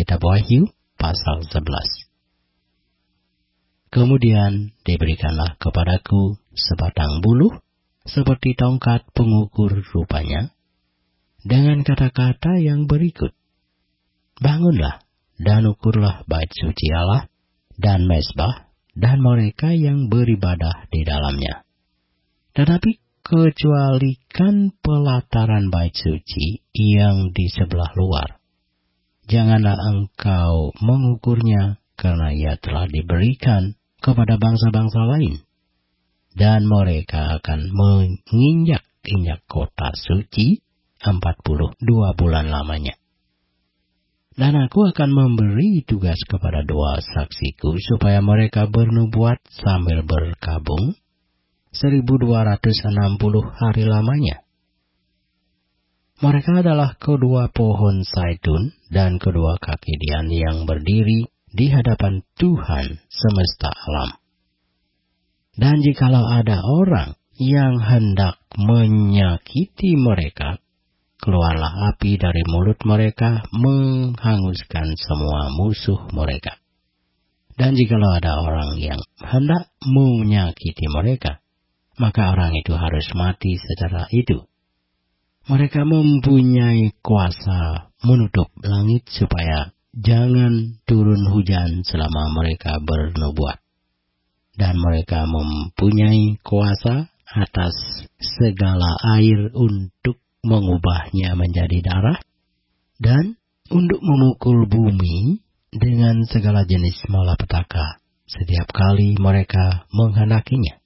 kitab Wahyu pasal 11. Kemudian diberikanlah kepadaku sebatang buluh seperti tongkat pengukur rupanya, dengan kata-kata yang berikut: Bangunlah dan ukurlah bait suci Allah dan mezbah dan mereka yang beribadah di dalamnya. Tetapi kecualikan pelataran bait suci yang di sebelah luar. Janganlah engkau mengukurnya, karena ia telah diberikan kepada bangsa-bangsa lain. Dan mereka akan menginjak-injak kota suci 42 bulan lamanya. Dan aku akan memberi tugas kepada 2 saksiku supaya mereka bernubuat sambil berkabung 1260 hari lamanya. Mereka adalah kedua pohon zaitun dan kedua kaki dian yang berdiri di hadapan Tuhan semesta alam. Dan jikalau ada orang yang hendak menyakiti mereka, keluarlah api dari mulut mereka menghanguskan semua musuh mereka. Dan jikalau ada orang yang hendak menyakiti mereka, maka orang itu harus mati secara itu. Mereka mempunyai kuasa menutup langit supaya jangan turun hujan selama mereka bernubuat. Dan mereka mempunyai kuasa atas segala air untuk mengubahnya menjadi darah, dan untuk memukul bumi dengan segala jenis malapetaka setiap kali mereka menghendakinya.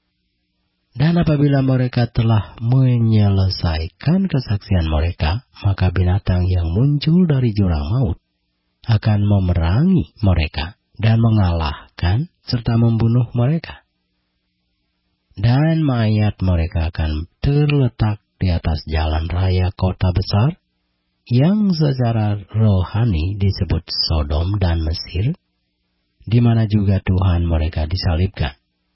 Dan apabila mereka telah menyelesaikan kesaksian mereka, maka binatang yang muncul dari jurang maut akan memerangi mereka dan mengalahkan serta membunuh mereka. Dan mayat mereka akan terletak di atas jalan raya kota besar, yang secara rohani disebut Sodom dan Mesir, di mana juga Tuhan mereka disalibkan.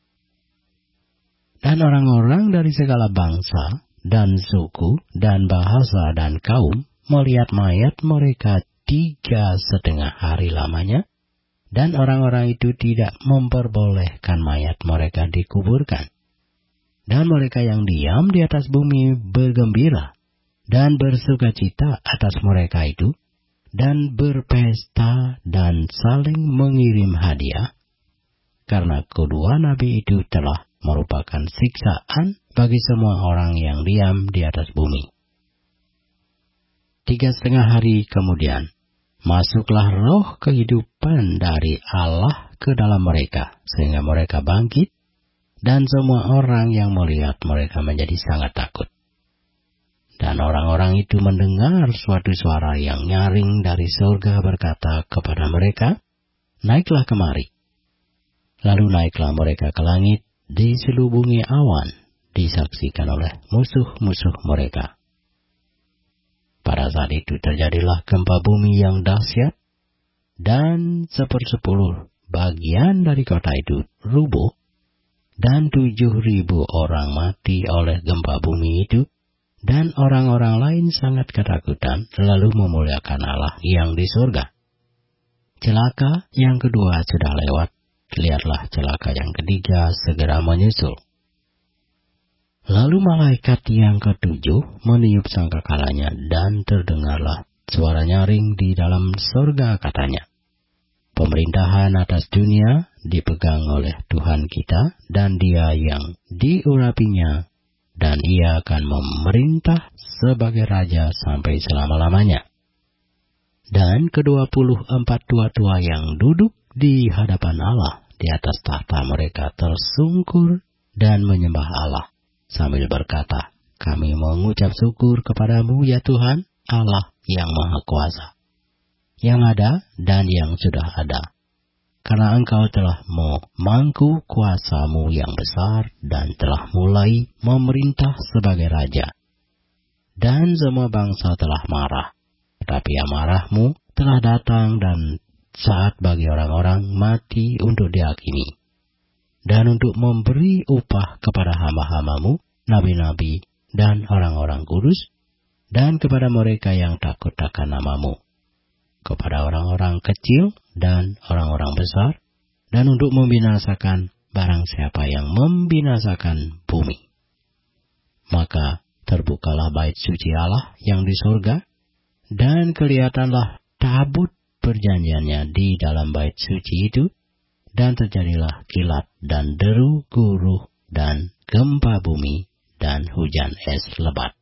Dan orang-orang dari segala bangsa dan suku dan bahasa dan kaum melihat mayat mereka 3,5 hari lamanya, dan orang-orang itu tidak memperbolehkan mayat mereka dikuburkan. Dan mereka yang diam di atas bumi bergembira dan bersukacita atas mereka itu, dan berpesta dan saling mengirim hadiah, karena kedua nabi itu telah merupakan siksaan bagi semua orang yang diam di atas bumi. 3,5 hari kemudian, masuklah roh kehidupan dari Allah ke dalam mereka, sehingga mereka bangkit, dan semua orang yang melihat mereka menjadi sangat takut. Dan orang-orang itu mendengar suatu suara yang nyaring dari surga berkata kepada mereka, "Naiklah kemari." Lalu naiklah mereka ke langit, diselubungi awan, disaksikan oleh musuh-musuh mereka. Pada saat itu terjadilah gempa bumi yang dahsyat, dan 1/10 bagian dari kota itu rubuh, dan 7.000 orang mati oleh gempa bumi itu, dan orang-orang lain sangat ketakutan, lalu memuliakan Allah yang di surga. Celaka yang kedua sudah lewat, lihatlah celaka yang ketiga segera menyusul. Lalu malaikat yang ketujuh meniup sangkakalanya, dan terdengarlah suara nyaring di dalam surga, katanya, "Pemerintahan atas dunia dipegang oleh Tuhan kita, dan Dia yang diurapinya, dan Ia akan memerintah sebagai Raja sampai selama-lamanya." Dan ke-24 tua-tua yang duduk di hadapan Allah di atas tahta mereka tersungkur dan menyembah Allah sambil berkata, "Kami mengucap syukur kepadamu ya Tuhan, Allah yang Maha Kuasa, yang ada dan yang sudah ada, karena Engkau telah memangku kuasa-Mu yang besar dan telah mulai memerintah sebagai Raja. Dan semua bangsa telah marah, tetapi amarah-Mu telah datang dan saat bagi orang-orang mati untuk dihakimi, dan untuk memberi upah kepada hamba-hamba-Mu, nabi-nabi dan orang-orang kudus, dan kepada mereka yang takut akan nama-Mu. kepada orang-orang kecil dan orang-orang besar, dan untuk membinasakan barang siapa yang membinasakan bumi. Maka terbukalah bait suci Allah yang di surga, dan kelihatanlah tabut perjanjiannya di dalam bait suci itu, dan terjadilah kilat dan deru guruh dan gempa bumi dan hujan es lebat.